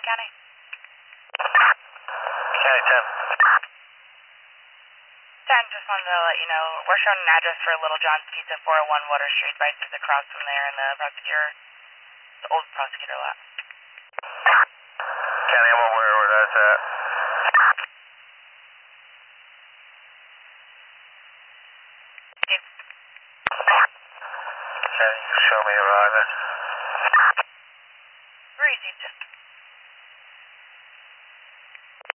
County? County 10, just wanted to let you know, we're showing an address for Little John's Pizza, 401 Water Street, Vices across from there in the old prosecutor lot. 10. County, I'm aware where that's at. Okay. Can you show me arriving? Where is he?